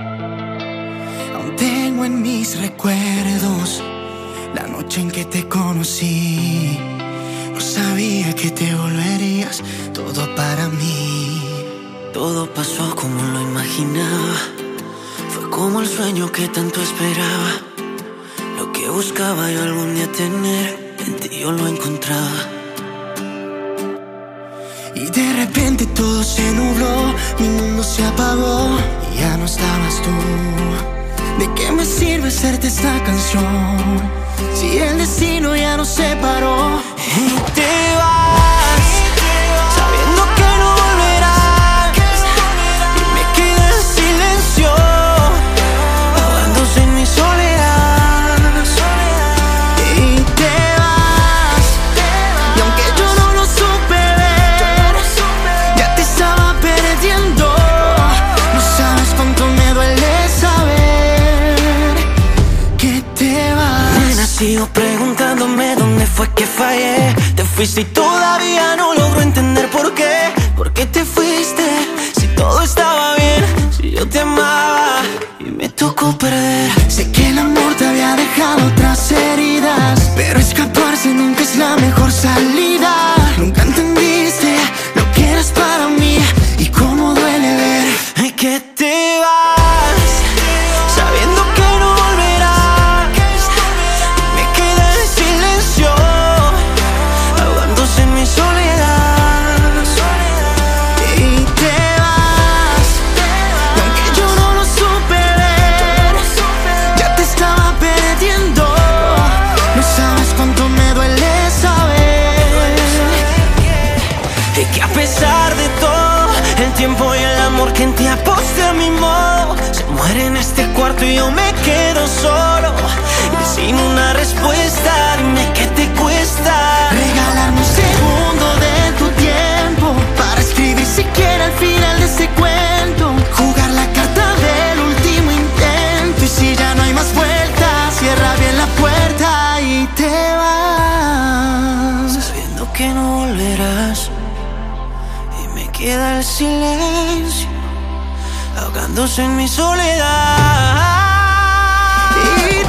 Aún tengo en mis recuerdos la noche en que te conocí. No sabía que te volverías todo para mí. Todo pasó como lo imaginaba. Fue como el sueño que tanto esperaba. Lo que buscaba yo algún día tener, en ti yo lo encontraba. Y de repente todo se nubló, mi mundo se apagó y ya no estabas tú. ¿De qué me sirve hacerte esta canción si el destino ya nos separó? Y te vas, sabiendo que no volverás, y me queda el silencio, ahogándose en mi soledad. Y te vas, y aunque yo no lo supe ver, ya te estaba perdiendo. No sabes cuánto me duele saber que te vas. Nena, sigo preguntándome dónde fue que fallé. Te fuiste y todavía no logro entender por qué. ¿Por qué te fuiste? Si todo estaba bien, si yo te amaba y me tocó perder. Sé que el amor te había dejado otras heridas, pero escaparse nunca es la mejor salida. Nunca entendiste lo que eras para mí y cómo duele ver Que te vas, sabiendo que no volverás, y me queda el silencio, ahogándose en mi soledad. y te vas. Y aunque yo no lo supe ver, ya te estaba perdiendo. No sabes cuánto me duele saber Y que a pesar de todo, el tiempo y el amor que en ti aposté a mi modo, se muere en este cuarto y yo me quedo solo y sin una respuesta. Dime qué te cuesta regalarme un segundo de tu tiempo para escribir siquiera el final de este cuento. Jugar la carta del último intento, y si ya no hay más vueltas, cierra bien la puerta y te vas. sabiendo que no volverás, y me queda el silencio, ahogándose en mi soledad. Y